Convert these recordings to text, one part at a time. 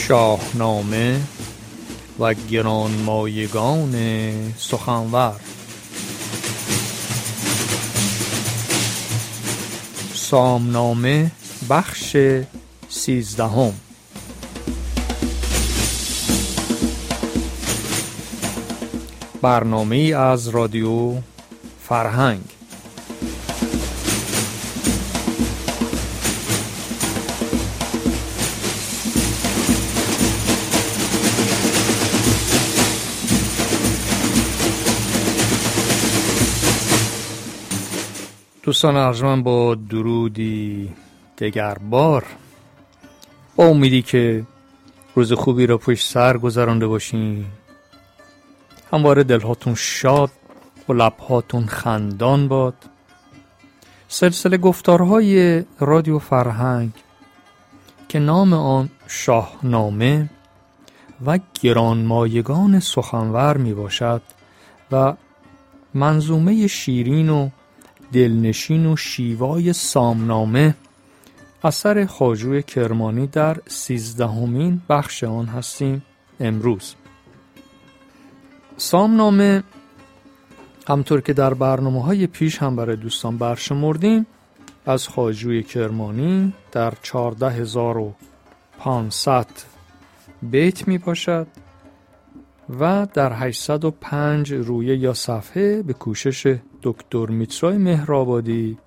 شاهنامه و گرانمایگان سخنور. سامنامه بخش 13. برنامه‌ای از رادیو فرهنگ. دوستان ارجمند، با درودی دگربار، با امیدی که روز خوبی را پشت سر گذرانده باشین، همواره دلهاتون شاد و لبهاتون خندان باد. سلسله گفتارهای رادیو فرهنگ که نام آن شاهنامه و گرانمایگان سخنور می باشد و منظومه شیرین و دلنشین و شیوای سامنامه اثر خواجوی کرمانی در 13مین بخش آن هستیم. امروز سامنامه، همطور که در برنامه‌های پیش هم برای دوستان برشمردیم، از خواجوی کرمانی در 14500 بیت می باشد و در 805 رویه یا صفحه به کوشش دکتر میترای مهرآبادی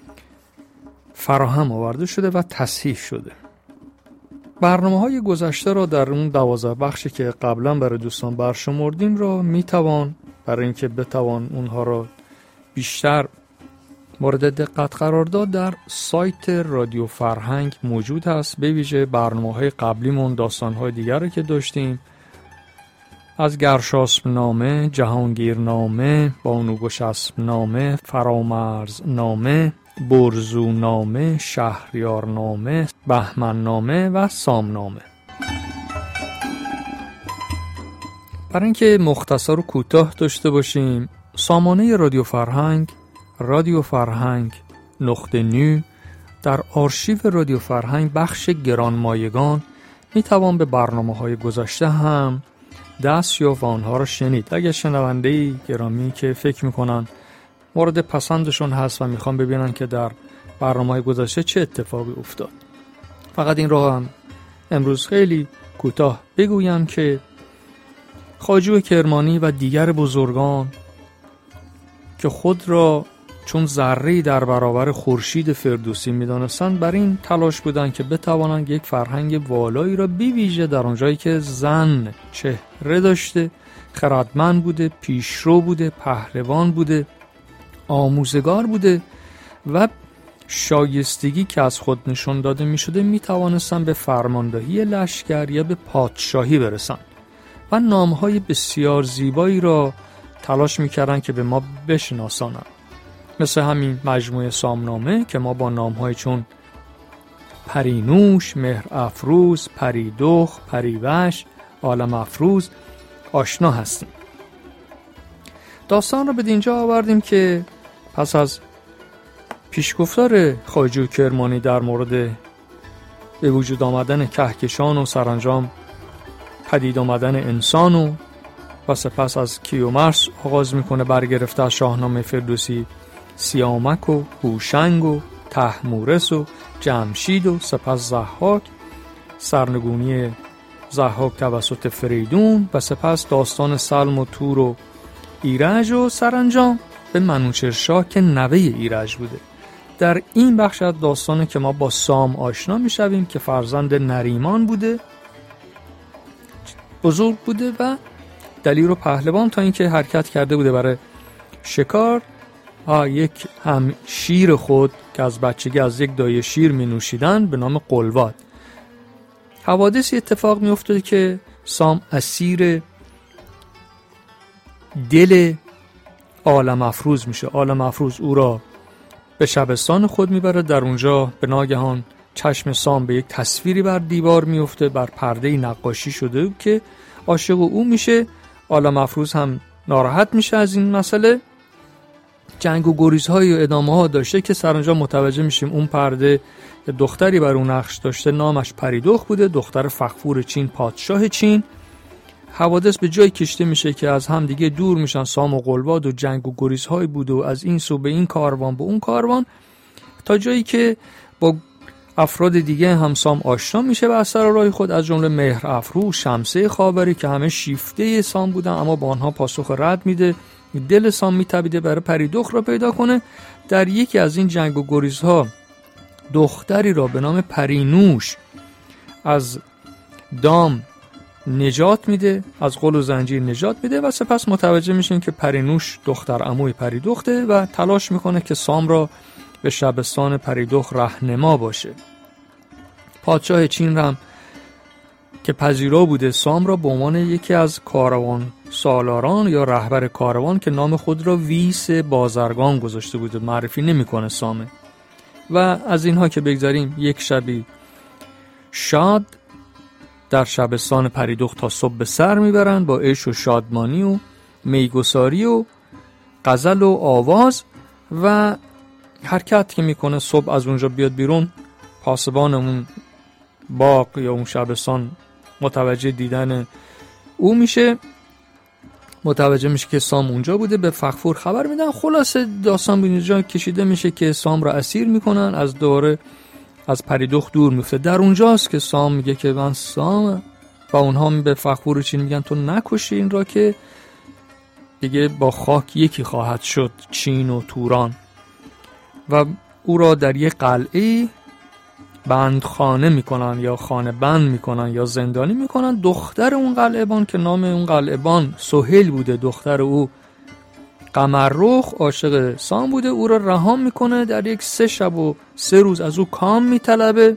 فراهم آورده شده و تصحیح شده. برنامه‌های گذشته را در اون 12 بخشی که قبلا برای دوستان برشمردیم را میتوان، برای اینکه بتوان اونها را بیشتر مورد دقت قرار داد، در سایت رادیو فرهنگ موجود هست. به ویژه برنامه‌های قبلیمون، داستان‌های دیگری که داشتیم، از گرشاسب‌نامه، جهانگیرنامه، بانوگشاسب‌نامه، فرامرزنامه، برزونامه، شهریارنامه، بهمننامه و سامنامه. برای اینکه مختصر و کوتاه داشته باشیم، سامانه رادیو فرهنگ .nu در آرشیو رادیو فرهنگ بخش گرانمایگان میتوان به برنامه‌های گذشته هم دست یافت و آنها را شنید. اگه شنونده‌ای گرامی که فکر میکنن مورد پسندشون هست و میخوان ببینن که در برنامه‌های گذشته چه اتفاقی افتاد، فقط این را هم امروز خیلی کوتاه بگویم که خواجوی کرمانی و دیگر بزرگان که خود را چون ذره‌ای در برابر خورشید فردوسی می‌دانستند، بر این تلاش بودند که بتوانند یک فرهنگ والایی را بویژه در آنجایی که زن چهره داشته، خردمند بوده، پیشرو بوده، پهلوان بوده، آموزگار بوده و شایستگی که از خود نشان داده می‌شده، می‌توانستند به فرماندهی لشکر یا به پادشاهی برسند و نام‌های بسیار زیبایی را تلاش می‌کردند که به ما بشناسانند. مثل همین مجموعه سامنامه که ما با نام‌های چون پرینوش، مهر افروز، پریدخ، پریوش، عالم افروز آشنا هستیم. داستان را به اینجا آوردیم که پس از پیشگفتار خواجوی کرمانی در مورد به وجود آمدن کهکشان و سرانجام پدید آمدن انسان و سپس از کیومرث آغاز میکنه برگرفته از شاهنامه فردوسی سیامک و هوشنگ و طهمورث و جمشید و سپس ضحاک، سرنگونی ضحاک توسط فریدون و سپس داستان سلم و تور و ایرج و سرانجام به منوچهرشاه که نوه ایرج بوده. در این بخش از داستانه که ما با سام آشنا میشویم که فرزند نریمان بوده، بزرگ بوده و دلیر و پهلوان، تا اینکه حرکت کرده بوده برای شکار. یک هم شیر خود که از بچگی از یک دایه شیر می نوشیدن به نام قلواد. حوادثی اتفاق می افتاده که سام اسیر دل عالم افروز میشه. عالم افروز او را به شبستان خود میبره. در اونجا به ناگهان چشم سام به یک تصویری بر دیوار میفته، بر پرده نقاشی شده که عاشق او میشه. عالم افروز هم ناراحت میشه از این مسئله جنگ و گریزهای و ادامه ها داشته که سرانجام متوجه میشیم اون پرده دختری بر اون نقش داشته، نامش پریدخت بوده، دختر فغفور چین، پادشاه چین. حوادث به جای کشته میشه که از هم دیگه دور میشن، سام و قلباد و جنگ و گریزهای بود و از این سو به این کاروان به اون کاروان، تا جایی که با افراد دیگه هم سام آشنا میشه و از سر راه خود، از جمله مهر افروز، شمسه خاوری که همه شیفته سام بودن اما با آنها پاسخ رد میده. دل سام میتابیده برای پریدخت را پیدا کنه. در یکی از این جنگ و گریزها دختری را به نام پرینوش از دام نجات میده، از غل و زنجیر نجات میده و سپس متوجه میشیم که پرینوش دختر عموی پریدخته و تلاش میکنه که سام را به شبستان پریدخت راهنما باشه. پادشاه چین هم که پذیرا بوده سام را به عنوان یکی از کاروان سالاران یا رهبر کاروان که نام خود را ویس بازرگان گذاشته بوده، معرفی نمیکنه سامه. و از اینها که بگذاریم، یک شبی شاد در شبستان پریدخت تا صبح به سر میبرن با عیش و شادمانی و میگساری و غزل و آواز و حرکت که میکنه. صبح از اونجا بیاد بیرون، پاسبان اون باغ یا اون شبستان متوجه دیدن او میشه، متوجه میشه که سام اونجا بوده، به فغفور خبر میدن. خلاصه داستان به اینجا کشیده میشه که سام را اسیر میکنن، از دوره از پریدخت دور میفته. در اونجاست که سام میگه که من سام، و اونها به فغفور چین میگن تو نکشی این را که دیگه با خاک یکی خواهد شد چین و توران، و او را در یک قلعه بندخانه میکنن یا خانه بند میکنن یا زندانی میکنن. دختر اون قلعه‌بان که نام اون قلعه‌بان سهیل بوده، دختر او قمررخ عاشق سام بوده، او را رها میکنه. در یک 3 شب و 3 روز از او کام میطلبه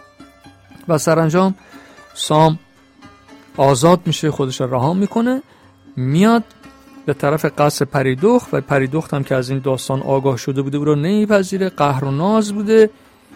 و سرانجام سام آزاد میشه، خودش را رها میکنه، میاد به طرف قصر پریدخت و پریدخت هم که از این داستان آگاه شده بوده او را نمیپذیره، قهر و ناز بوده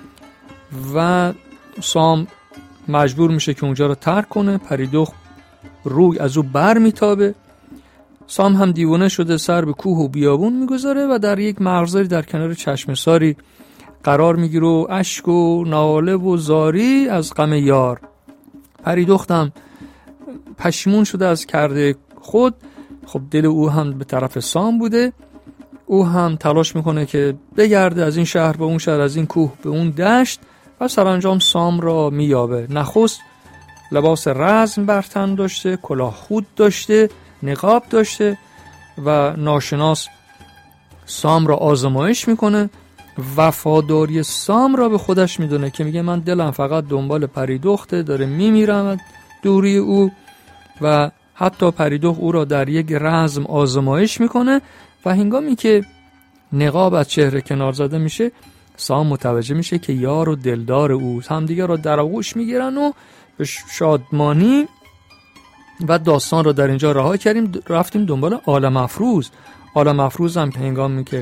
و سام مجبور میشه که اونجا رو ترک کنه. پریدخت روی از او بر میتابه. سام هم دیوانه شده، سر به کوه و بیابون میگذاره و در یک مغزاری در کنار چشمه ساری قرار میگیره و اشک و ناله و زاری از غم یار. پریدخت هم پشیمون شده از کرده خود، خب دل او هم به طرف سام بوده. او هم تلاش میکنه که بگرده از این شهر به اون شهر، از این کوه به اون دشت و سرانجام سام را مییابه. نخست لباس رزم بر تن داشته، کلاه خود داشته، نقاب داشته و ناشناس سام را آزمایش میکنه. وفاداری سام را به خودش میدونه که میگه من دلم فقط دنبال پریدخته، داره میمیرم دوری او، و حتی پریدخت او را در یک رزم آزمایش میکنه و هنگامی که نقاب از چهره کنار زده میشه، سام متوجه میشه که یار و دلدار او همدیگه را در آغوش میگیرن و به شادمانی و داستان را در اینجا رها کردیم. رفتیم دنبال عالم افروز. عالم افروز هم که هنگامی که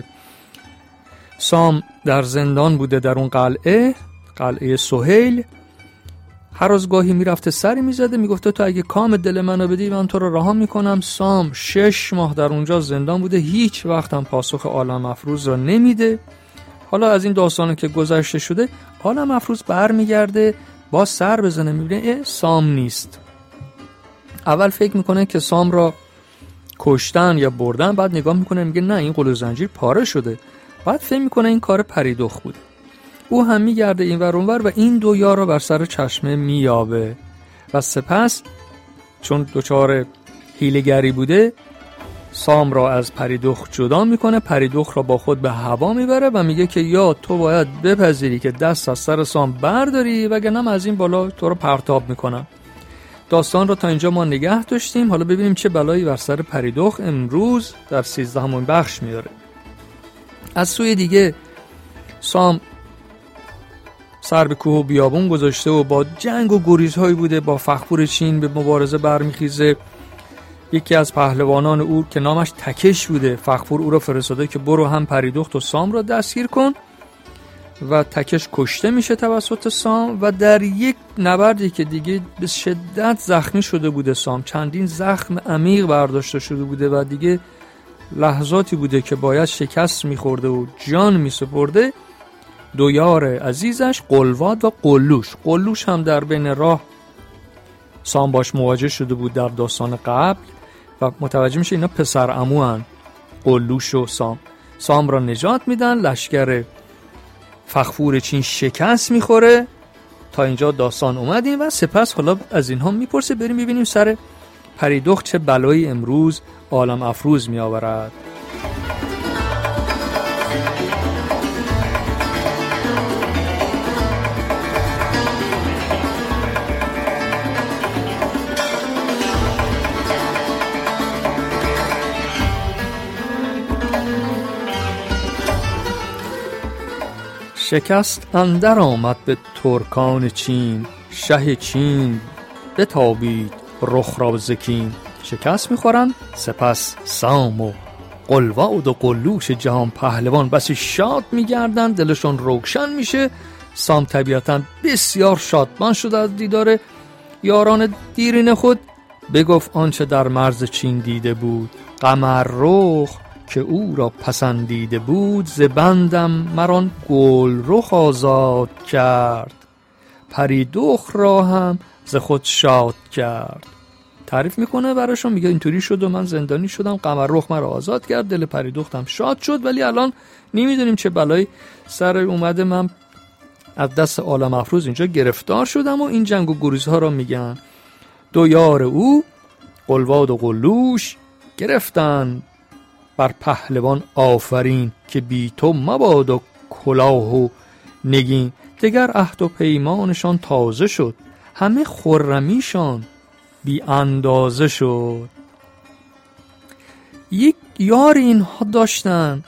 سام در زندان بوده در اون قلعه سهیل، هر از گاهی میرفته سری میزده، میگفته تو اگه کام دل منو بدی من تو رو رها میکنم. سام 6 ماه در اونجا زندان بوده، هیچ وقت هم پاسخ عالم افروز را نمیده. حالا از این داستانی که گذشته شده، عالم افروز برمیگرده با سر بزنه، میبینه سام نیست. اول فکر میکنه که سام را کشتن یا بردن، بعد نگاه میکنه میگه نه این قل و زنجیر پاره شده، بعد فکر میکنه این کار پریدخت بوده. او هم میگرده این ور اون ور و این دو یار را بر سر چشمه مییابه و سپس چون دچار حیله‌گری بوده سام را از پریدخت جدا میکنه. پریدخت را با خود به هوا میبره و میگه که یا تو باید بپذیری که دست از سر سام برداری وگرنه از این بالا تو رو پرتاب میکنم. داستان رو تا اینجا ما نگه داشتیم. حالا ببینیم چه بلایی بر سر پریدخت امروز در 13مین بخش میاره. از سوی دیگه سام سر به کوه و بیابون گذاشته و با جنگ و گریزهایی بوده، با فغفور چین به مبارزه برمیخیزه. یکی از پهلوانان او که نامش تکش بوده، فغفور او را فرستاده که برو هم پریدخت و سام را دستگیر کن و تکش کشته میشه توسط سام و در یک نبردی که دیگه به شدت زخمی شده بوده سام، چندین زخم عمیق برداشته شده بوده و دیگه لحظاتی بوده که باید شکست میخورده و جان میسپرده، دو یار عزیزش قلواد و قلوش هم در بین راه سام باش مواجه شده بود در داستان قبل و متوجه میشه اینا پسر عمو هن، قلوش و سام را نجات میدن. لشکر فغفور چین شکست میخوره. تا اینجا داستان اومدیم و سپس حالا از اینها میپرسه بریم ببینیم سر پریدخت چه بلایی امروز عالم افروز میآورد. شکست اندر آمد به ترکان چین، شه چین بتابید رخ را ز کین. شکست میخورن، سپس سام و قلواد و قلوش جهان پهلوان بسی شاد میگردن، دلشون روشن میشه. سام طبیعتا بسیار شادمان شد از دیدار یاران دیرین خود. بگفت آنچه در مرز چین دیده بود، قمررخ که او را پسندیده بود. ز بندم مران گلرخ آزاد کرد، پریدخت را هم ز خود شاد کرد. تعریف میکنه براشون، میگه اینطوری شد و من زندانی شدم، قمررخ مرا آزاد کرد، دل پریدختم شاد شد، ولی الان نمیدونیم چه بلایی سر اومده، من از دست عالم افروز اینجا گرفتار شدم. و این جنگ و گریزها را میگن. دو یار او قلواد و قلوش گرفتن بر پهلوان آفرین، که بی تو مباد و کلاه و نگین. دگر عهد و پیمانشان تازه شد، همه خرمیشان بی اندازه شد. یک یار اینها داشتن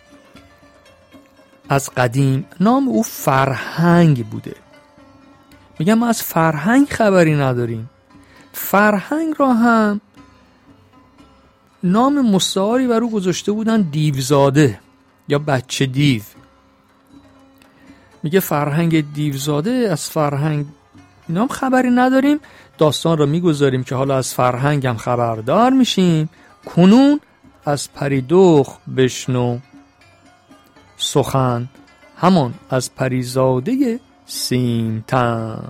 از قدیم، نام او فرهنگ بوده. میگم ما از فرهنگ خبری نداریم. فرهنگ را هم نام مستعاری بر او گذاشته بودن، دیوزاده یا بچه دیو. میگه فرهنگ دیوزاده، از فرهنگ اینا هم خبری نداریم. داستان را میگذاریم که حالا از فرهنگ هم خبردار میشیم. کنون از پریدخت بشنو سخن، همان از پریزاده سیمتن.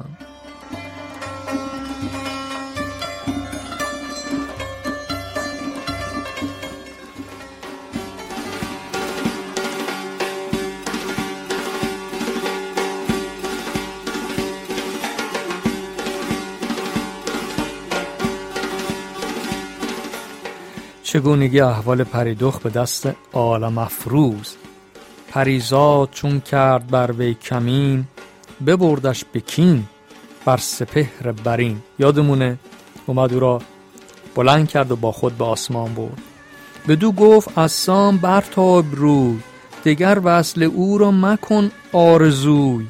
چگونگی احوال پریدخت به دست عالم افروز. پریزاد چون کرد بر وی کمین، ببردش به کین بر سپهر برین. یادمونه اومد او را بلند کرد و با خود به آسمان برد. بدو گفت از سام برتاب روی، دگر وصل او را مکن آرزوی.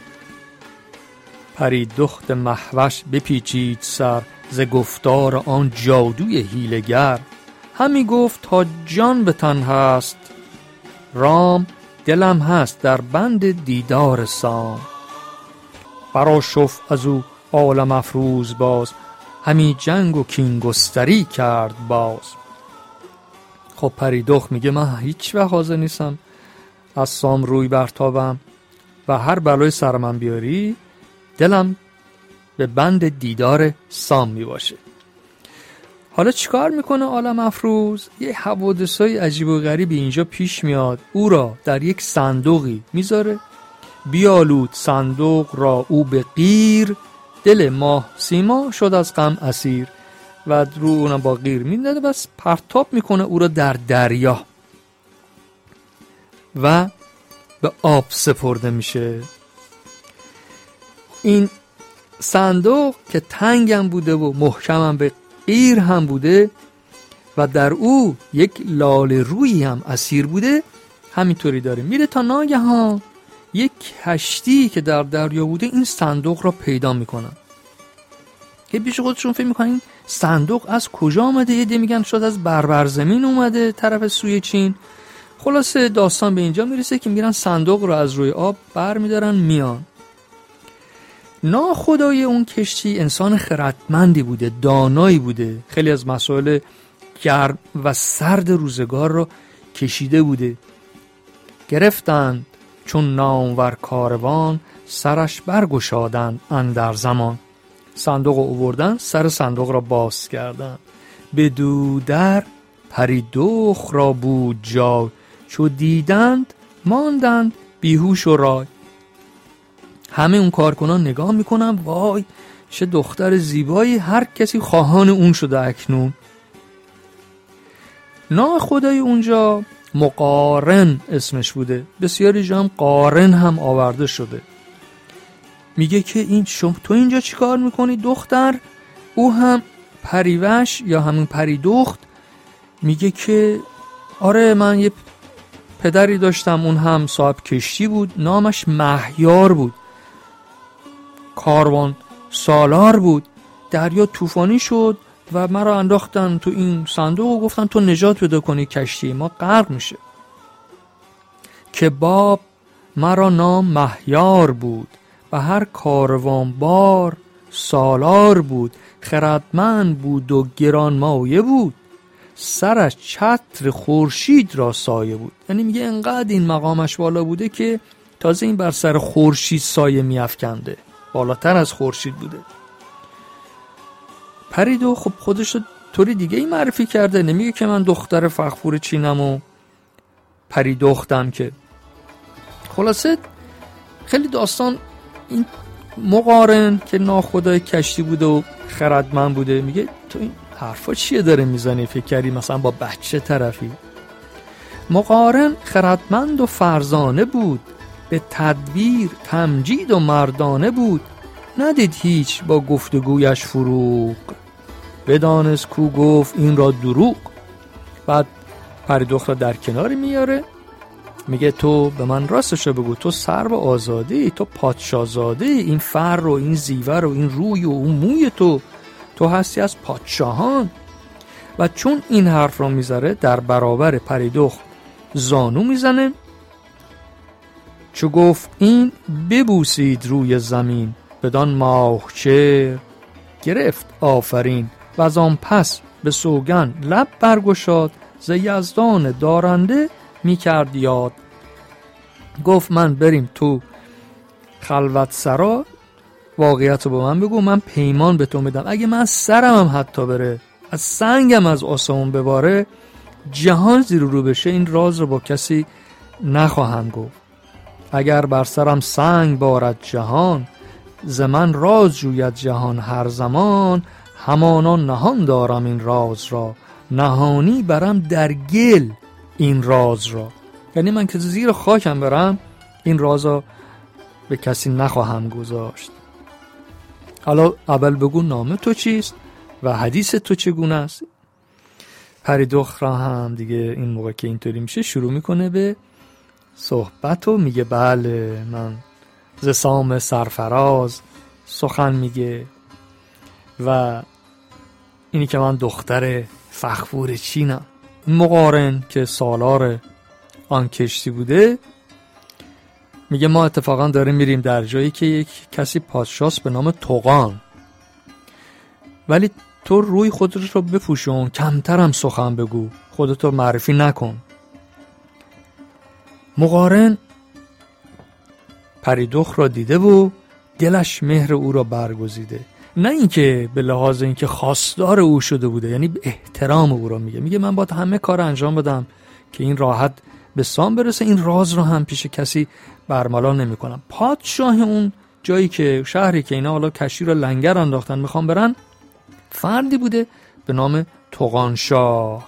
پریدخت مهوش بپیچید سر، ز گفتار آن جادوی حیله‌گر. همی گفت تا جان به تن هست رام، دلم هست در بند دیدار سام. برآشفت از او عالم افروز باز، همی جنگ و کین گستری کرد باز. خب پریدخت میگه من هیچ وقت حاضر نیستم از سام روی برتابم و هر بلای سر من بیاری دلم به بند دیدار سام میباشه. حالا چیکار میکنه عالم افروز؟ یه حوادثای عجیب و غریبی اینجا پیش میاد. او را در یک صندوقی میذاره، بیالود صندوق را او به قیر، دل ماه سیما شد از غم اسیر. و رو اونم با قیر میندازه، بس پرتاب میکنه او را در دریا و به آب سپرده میشه. این صندوق که تنگم بوده و محکمم به قیر هم بوده و در او یک لاله رویی هم اسیر بوده، همینطوری داره میره تا ناگهان یک کشتی که در دریا بوده این صندوق را پیدا میکنن. که پیش خودشون فکر میکنن این صندوق از کجا آمده؟ یه ده میگن شاید از بربر زمین اومده طرف سوی چین. خلاصه داستان به اینجا میرسه که میرن صندوق را از روی آب بر میدارن میان. ناخدای اون کشتی انسان خردمندی بوده، دانایی بوده، خیلی از مسائل گرم و سرد روزگار رو کشیده بوده. گرفتند چون نامور کاروان، سرش برگشادند اندر زمان. صندوق رو آوردن، سر صندوق را باز کردند. بدو در پری دخت را بود جای، چو دیدند ماندند بیهوش و رای. همه اون کارکنان نگاه میکنن، وای چه دختر زیبایی، هر کسی خواهان اون شده اکنون. نام خدای اونجا مقارن اسمش بوده، بسیاری جا هم قارن هم آورده شده. میگه که این تو اینجا چی کار میکنی دختر؟ او هم پریوش یا همون پری دخت میگه که آره من یه پدری داشتم، اون هم صاحب کشتی بود، نامش مهیار بود، کاروان سالار بود. دریا طوفانی شد و مرا انداختن تو این صندوق و گفتن تو نجات پیدا کنی، کشتی ما غرق میشه. که باب مرا نام مهیار بود، و هر کاروان بار سالار بود. خردمند بود و گرانمایه بود، سرش چتر خورشید را سایه بود. یعنی میگه انقدر این مقامش بالا بوده که تازه این بر سر خورشید سایه میافکنده، بالاتر از خورشید بوده. پریدو خب خودش رو طوری دیگه ای معرفی کرده، نمیگه که من دختر فغفور چینم و پریدختم که. خلاصه خیلی داستان این مقارن که ناخدای کشتی بوده و خردمند بوده، میگه تو این حرفا چیه داره میزنی؟ فکر کردی مثلا با بچه طرفی؟ مقارن خردمند و فرزانه بود، به تدبیر تمجید و مردانه بود. ندید هیچ با گفتگویش فروغ، بدانست کو گفت این را دروغ. بعد پریدخت را در کناری میاره، میگه تو به من راستش رو بگو، تو سرو آزادی، تو پادشاهزاده، این فر و این زیور و این روی و اون موی تو هستی از پادشاهان. و چون این حرف را میذاره در برابر پریدخت زانو میزنه، چو گفت این ببوسید روی زمین، بدان ماهچهر گرفت آفرین. و از آن پس به سوگن لب برگشاد، ز یزدان دارنده میکرد یاد. گفت من بریم تو خلوت سرا، واقعیت رو به من بگو، من پیمان به تو میدم اگه من سرم هم حتی بره، از سنگم از آسمون بباره، جهان زیر رو بشه، این راز رو با کسی نخواهم گفت. اگر بر سرم سنگ بارد جهان، ز من راز جوید جهان هر زمان. همانان نهان دارم این راز را، نهانی برم در گل این راز را. یعنی من که زیر خاکم برم، این راز را به کسی نخواهم گذاشت. حالا اول بگو نام تو چیست و حدیث تو چگونه است؟ پریدخت را هم دیگه این موقع که اینطوری میشه شروع میکنه به صحبت و میگه بله من ز سام سرفراز سخن میگه و اینی که من دختر فغفور چینم. مقارن که سالار آن کشتی بوده میگه ما اتفاقا داریم میریم در جایی که یک کسی پادشاست به نام طغان، ولی تو روی خودت رو بپوشون، کمتر هم سخن بگو، خودت رو معرفی نکن. مقارن پریدخت را دیده و دلش مهر او را برگزیده، نه اینکه به لحاظ اینکه خواستار او شده بوده، یعنی به احترام او را میگه من باید همه کار انجام بدم که این راحت به سام برسه، این راز رو هم پیش کسی برملا نمی کنم. پادشاه اون جایی که شهری که اینا حالا کشتی رو لنگر انداختن میخوان برن، فردی بوده به نام طغانشاه.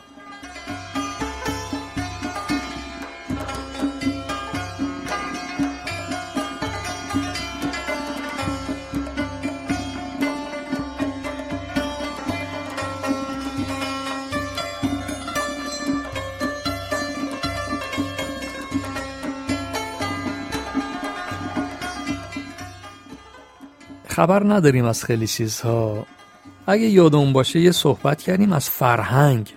خبر نداریم از خیلی چیزها. اگه یادمون باشه یه صحبت کردیم از فرهنگ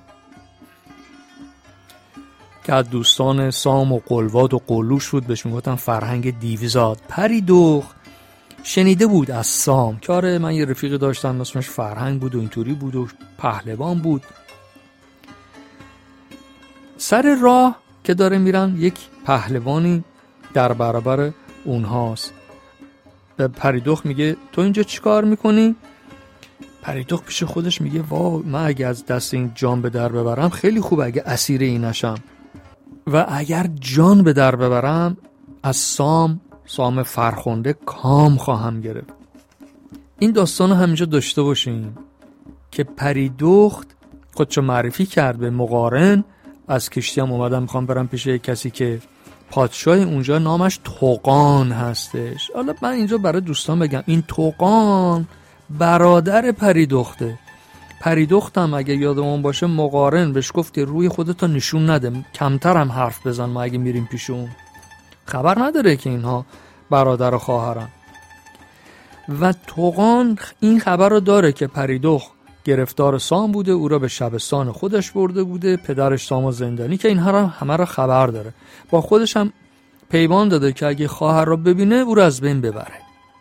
که از دوستان سام و قلواد و قلوش بود، بهش میگفتن فرهنگ دیوزاد. پریدخت شنیده بود از سام که آره من یه رفیق داشتم اسمش فرهنگ بود و اینطوری بود و پهلوان بود. سر راه که داره میرن یک پهلوانی در برابر اونهاست. به پریدخت میگه تو اینجا چی کار میکنی؟ پریدخت پیش خودش میگه وای من اگه از دست این جان به در ببرم خیلی خوبه، اگه اسیر این نشم، و اگر جان به در ببرم از سام فرخنده کام خواهم گرفت. این داستان رو همینجا داشته باشیم که پریدخت خودشو معرفی کرد به مقارن. از کشتی هم اومدم میخوام برم پیش کسی که پادشاه اونجا نامش طغان هستش. حالا من اینجا برای دوستان بگم این طغان برادر پریدخته. پریدخت هم اگه یادمون باشه مقارن بهش گفت که روی خودتو نشون نده، کمتر هم حرف بزن، ما اگه میریم پیش اون خبر نداره که اینها برادر و خواهرن. و طغان این خبر رو داره که پریدخت گرفتار سام بوده، او را به شبستان خودش برده بوده، پدرش سامو زندانی که اینها را همه را خبر داره. با خودش هم پیمان داده که اگه خواهر را ببینه او را از بین ببره.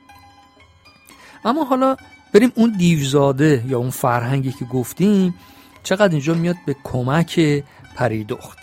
اما حالا بریم اون دیوزاده یا اون فرهنگی که گفتیم چقدر اینجا میاد به کمک پریدخت.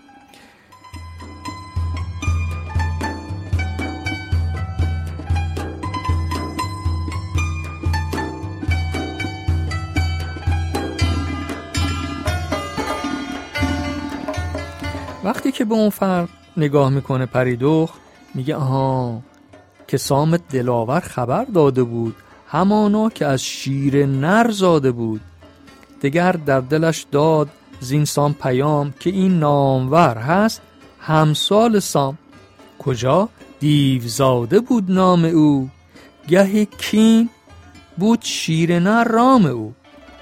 وقتی که به اون فرد نگاه میکنه پریدخت میگه آها که سام دلاور خبر داده بود، همانا که از شیر نر زاده بود. دگر در دلش داد زین سام پیام که این نامور هست همسال سام. کجا دیوزاده بود نام او، گه کین بود شیر نر رام او.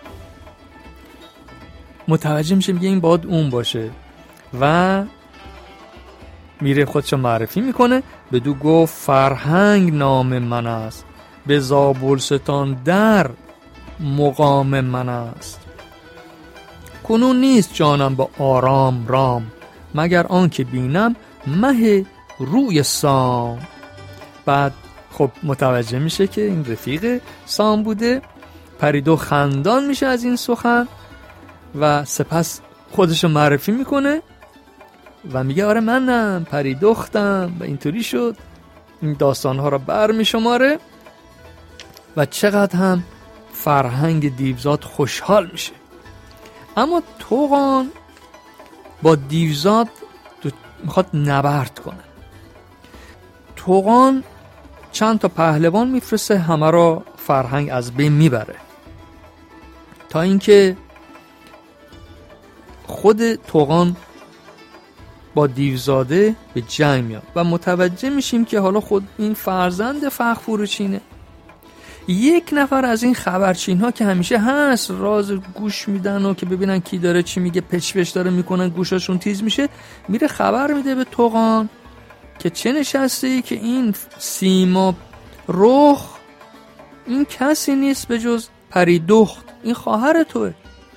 متوجه میشه میگه این باید اون باشه و میره خودشو معرفی میکنه. بدو گفت فرهنگ نام من است، به زابلستان در مقام من است. کنون نیست جانم با آرام رام، مگر آن که بینم مه روی سام. بعد خب متوجه میشه که این رفیق سام بوده. پریدخت خندان میشه از این سخن و سپس خودشو معرفی میکنه و میگه آره منم پریدختم و اینطوری شد. این داستانها را بر میشماره و چقدر هم فرهنگ دیوزاد خوشحال میشه. اما طغان با دیوزاد میخواد نبرد کنه. طغان چند تا پهلوان میفرسته، همه را فرهنگ از بین میبره تا اینکه خود طغان با دیوزاده به جنگ میاد و متوجه میشیم که حالا خود این فرزند فخفروچینه. یک نفر از این خبرچین ها که همیشه هست راز گوش میدن و که ببینن کی داره چی میگه، پچ داره میکنن، گوشاشون تیز میشه، میره خبر میده به طغان که چه نشسته که این سیما رخ این کسی نیست به جز پریدخت، این خواهر توه.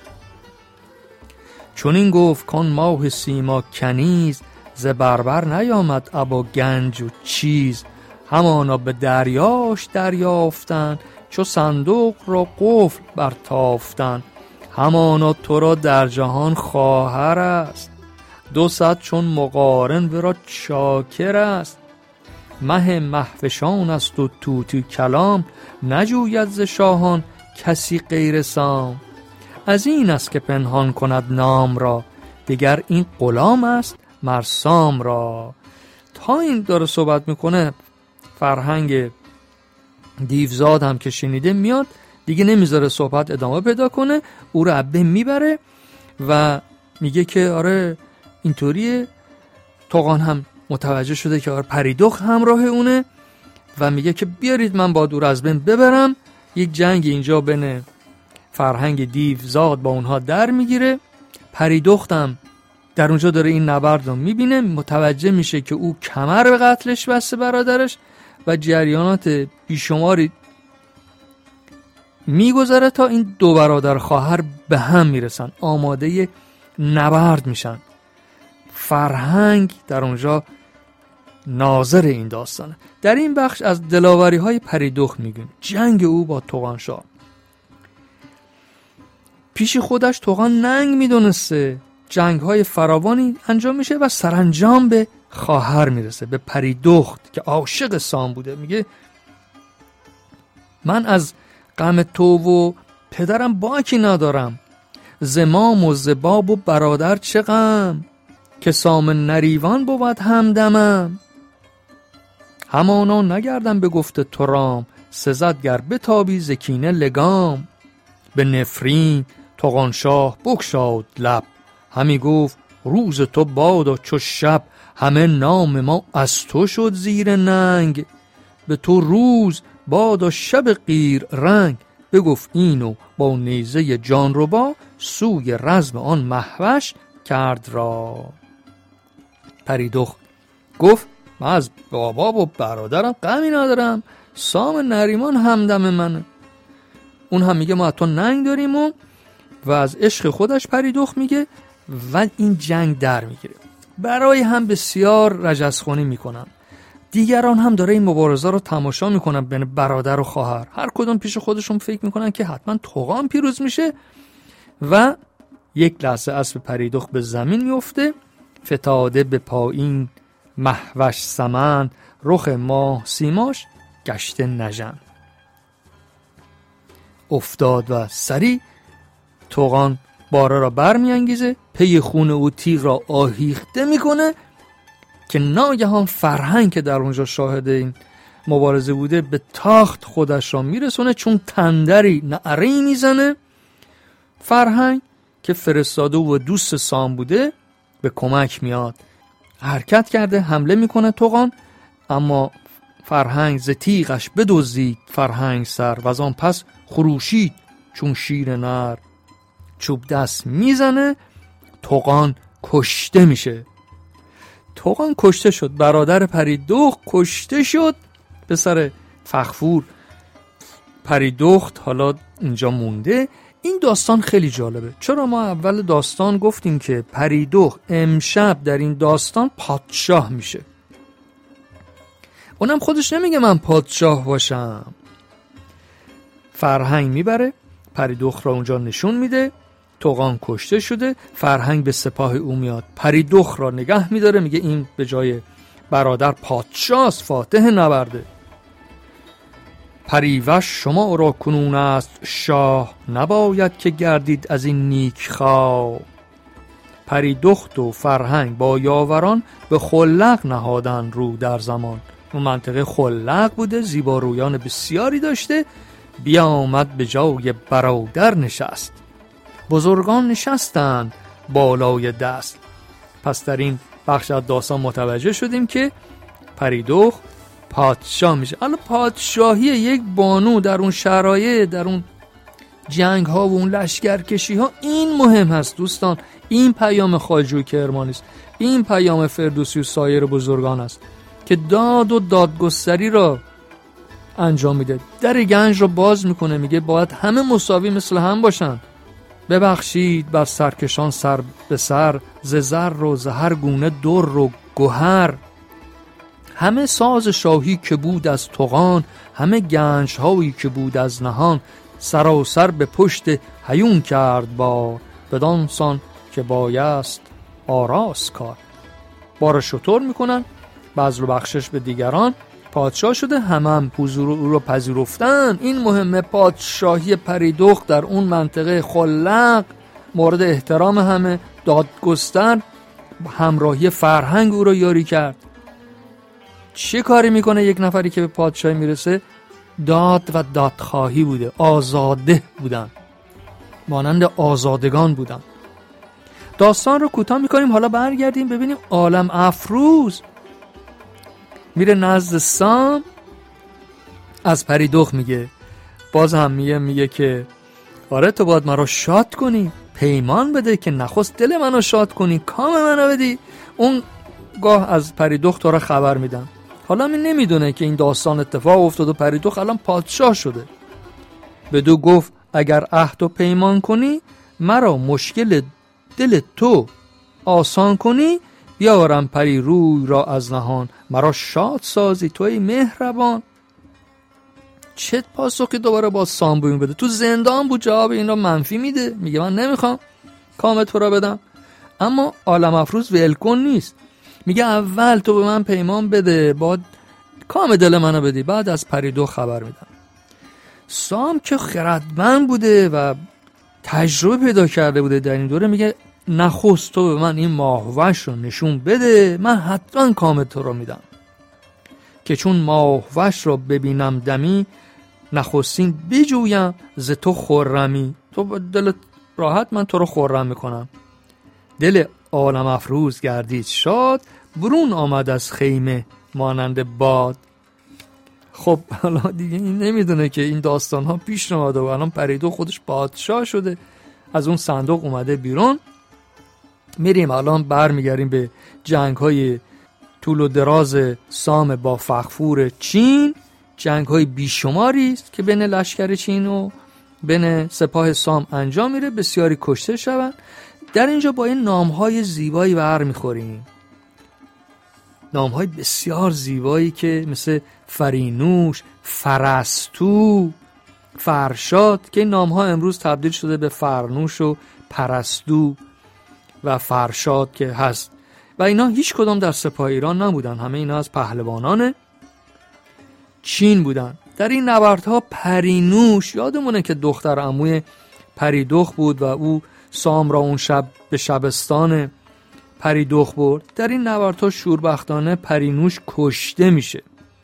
چون این گفت کان ماه سیما کنیز، ز بربر نیامد ابا گنج و چیز. همانا به دریاش دریافتن، چو صندوق را قفل برتافتن. همانا تو را در جهان خواهر است، 200 چون مقارن ورا چاکر است. مه مهوشان است و طوطی کلام، نجوید ز شاهان کسی غیر سام. از این است که پنهان کند نام را، دیگر این غلام است مرسام را. تا این داره صحبت میکنه فرهنگ دیوزاد هم که شنیده میاد دیگه نمیذاره صحبت ادامه پیدا کنه، او رو عبه میبره و میگه که آره اینطوریه. طغان هم متوجه شده که آره پریدخت همراه اونه و میگه که بیارید من با دور از بین ببرم. یک جنگ اینجا بین فرهنگ دیوزاد با اونها در میگیره. پریدخت هم در اونجا داره این نبرد رو میبینه، متوجه میشه که او کمر به قتلش بسته برادرش و جریانات بیشماری میگذره تا این دو برادر خواهر به هم میرسن، آماده نبرد میشن. فرهنگ در اونجا ناظر این داستانه. در این بخش از دلاوری های پریدخت میگیم، جنگ او با طغانشاه. پیش خودش طغان ننگ میدونسته جنگ‌های فراوانی انجام میشه و سرانجام به خواهر میرسه، به پریدخت که عاشق سام بوده. میگه من از غم تو و پدرم باکی ندارم، زمام و زباب و برادر چه غم، که سام نریوان بود همدمم. همانا نگردم به گفت تو رام، سزد گر بتابی ز کینه لگام. به نفرین طغان شاه بگشاد لب، همی گفت روز تو بادا چو شب. همه نام ما از تو شد زیر ننگ، به تو روز بادا شب قیر رنگ. بگفت اینو با نیزه جانربا، سوی رزم آن مهوش کرد را. پریدخت گفت من از بابا و برادرم غمی ندارم، سام نریمان همدم منه. اون هم میگه ما تو ننگ داریم و از عشق خودش پریدخت میگه و این جنگ در میگیره. برای هم بسیار رجزخوانی میکنن، دیگران هم داره این مبارزه رو تماشا میکنن بین برادر و خواهر. هر کدوم پیش خودشون فکر میکنن که حتما طغان پیروز میشه و یک لحظه اسب پریدخت به زمین میفته، فتاده به پایین مهوش سمن، رخ ماه سیماش گشته نژند. افتاد و سری طغان باره را برمیانگیزه، پی خون او تیغ را آهیخته میکنه که ناگهان فرهنگ که در اونجا شاهد این مبارزه بوده به تاخت خودش را میرسونه، چون تندری نعره‌ای میزنه. فرهنگ که فرستاده و دوست سام بوده به کمک میاد، حرکت کرده حمله میکنه طغان، اما فرهنگ ز تیغش بدزدید فرهنگ سر، و از آن پس خروشید چون شیر نر. چوب دست میزنه، طغان کشته میشه. طغان کشته شد، برادر پریدخت کشته شد، پسر فخفور پریدخت حالا اینجا مونده. این داستان خیلی جالبه، چرا ما اول داستان گفتیم که پریدخت امشب در این داستان پادشاه میشه. اونم خودش نمیگه من پادشاه باشم. فرهنگ میبره پریدخت را اونجا نشون میده، طغان کشته شده، فرهنگ به سپاه او میاد، پریدخت را نگه میداره، میگه این به جای برادر پادشاه است، فاتح نبرده. پریوش شما را کنون است شاه، نباید که گردید از این نیک خواه. پریدخت و فرهنگ با یاوران به خلق نهادن رو در زمان. اون منطقه خلق بوده، زیبارویان بسیاری داشته. بیامد به جای برادر نشست، بزرگان نشستند بالای دست. پس در این بخش از داستان متوجه شدیم که پریدخت پادشاه میشه. حالا پادشاهی یک بانو در اون شرایط، در اون جنگ ها و اون لشکرکشی ها، این مهم هست دوستان. این پیام خواجوی کرمانی است، این پیام فردوسی و سایر بزرگان است که داد و دادگستری را انجام میده، در گنج رو باز میکنه، میگه باید همه مساوی مثل هم باشن. ببخشید بر سرکشان سر به سر، ز زر و ز هر گونه در و گوهر. همه ساز شاهی که بود از طغان، همه گنج هایی که بود از نهان. سراسر به پشت هیون کرد بار، بدان سان که بایست آراست کار. بار شطور میکنن، بذل و بخشش به دیگران. پادشاه شده، هم حضور او رو پذیرفتن. این مهمه، پادشاهی پریدخت در اون منطقه خلق مورد احترام همه، دادگستر، همراهی فرهنگ او رو یاری کرد. چه کاری میکنه یک نفری که به پادشاهی میرسه؟ داد و دادخواهی بوده، آزاده بودن، مانند آزادگان بودن. داستان رو کوتاه میکنیم، حالا برگردیم ببینیم عالم افروز میره نزد سام، از پریدخت میگه، باز هم میگه که آره تو باید مرا شاد کنی، پیمان بده که نخست دل منو شاد کنی، کام منو بدی. اون گاه از پریدخت تو را خبر میدن. حالا می نمیدونه که این داستان اتفاق افتاد و پریدخت الان پادشاه شده. بدو گفت اگر عهد و پیمان کنی، مرا مشکل دل تو آسان کنی. بیارم پری روی را از نهان، مرا شاد سازی توی مهربان. چه پاسخی دوباره با سام بده؟ تو زندان بود، جواب این را منفی میده، میگه من نمیخوام کام تو را بدم. اما عالم افروز ولکن نیست، میگه اول تو به من پیمان بده، بعد کام دل منو بدی، بعد از پریدخت خبر میدم. سام که خردمند بوده و تجربه پیدا کرده بوده در این دوره، میگه نخست تو به من این ماهوش رو نشون بده، من حتما کام تو رو میدم، که چون ماهوش رو ببینم دمی، نخستین بجویم ز تو خرمی. تو با دلت راحت، من تو رو خرم میکنم. دل عالم افروز گردید شاد، برون آمد از خیمه مانند باد. خب حالا دیگه این نمیدونه که این داستان ها پیش نماده و الان پریدخت خودش پادشاه شده، از اون صندوق اومده بیرون. میریم الان برمیگردیم به جنگ های طول و دراز سام با فغفور چین. جنگ های بیشماری است که بین لشکر چین و بین سپاه سام انجام میره، بسیاری کشته شوند. در اینجا با این نام های زیبایی برمیخوریم، نام های بسیار زیبایی که مثل فرینوش، فرستو، فرشاد، که این نام ها امروز تبدیل شده به فرنوش و پرستو و فرشاد که هست. و اینا هیچ کدام در سپاه ایران نبودن، همه اینا از پهلوانان چین بودن. در این نبردها پرینوش، یادمونه که دختر عموی پریدخت بود و او سام را اون شب به شبستان پریدخت برد. در این نبردها شوربختانه پرینوش کشته میشه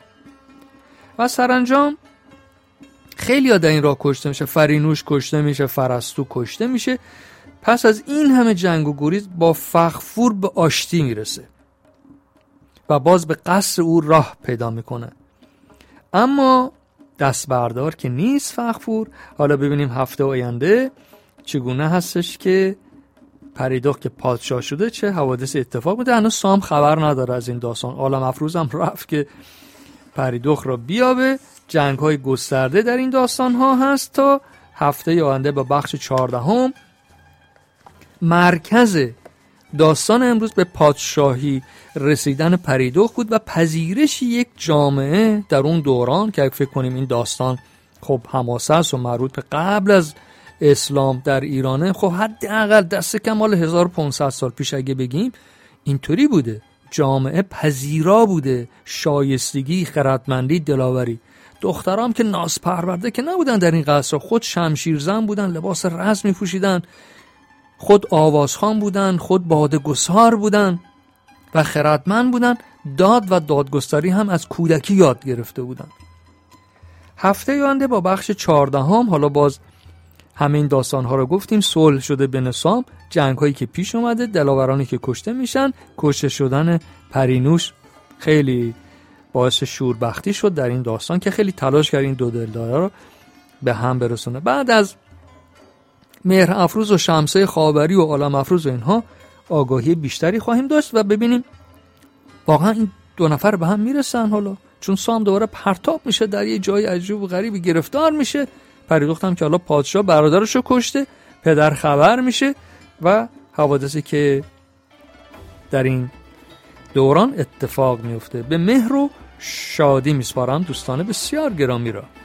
و سرانجام خیلی ها در این راه کشته میشه. فرینوش کشته میشه، فرستو کشته میشه. پس از این همه جنگ و گریز با فغفور به آشتی میرسه و باز به قصر او راه پیدا میکنه. اما دست بردار که نیست فغفور. حالا ببینیم هفته آینده چگونه هستش که پریدخت که پادشاه شده چه حوادث اتفاق بوده. هنوز سام خبر نداره از این داستان. عالم افروز هم رفت که پریدخت را بیابه. جنگ های گسترده در این داستان ها هست تا هفته آینده با بخش 14. مرکز داستان امروز به پادشاهی رسیدن پریدخت بود و پذیرش یک جامعه در اون دوران که فکر کنیم این داستان خب حماسه است و مربوط به قبل از اسلام در ایرانه. خب حداقل دست کمال 1500 سال پیش اگه بگیم اینطوری بوده. جامعه پذیرا بوده، شایستگی، خردمندی، دلاوری. دخترام که ناز پرورده که نبودن در این قصر، خود شمشیرزن بودن، لباس رزم می‌پوشیدن، خود آوازخوان بودن، خود باده‌گسار بودن و خردمند بودن. داد و دادگستری هم از کودکی یاد گرفته بودن. هفته آینده با بخش 14 حالا باز همین داستان‌ها رو گفتیم. صلح شده بین سام، جنگ‌هایی که پیش اومده، دلاورانی که کشته میشن، کشته شدن پرینوش خیلی باعث شوربختی شد در این داستان که خیلی تلاش کرد این دو دلدار رو به هم برسونه. بعد از مهر افروز و شمسه خاوری و عالم افروز و اینها آگاهی بیشتری خواهیم داشت و ببینیم واقعا این دو نفر به هم میرسن. حالا چون سام دوباره پرتاب میشه در یه جای عجیب و غریبی گرفتار میشه، پریدخت هم که حالا پادشاه برادرشو کشته، پدر خبر میشه و حوادثی که در این دوران اتفاق میفته. به مهر و شادی میسپارم دوستان بسیار گرامی را.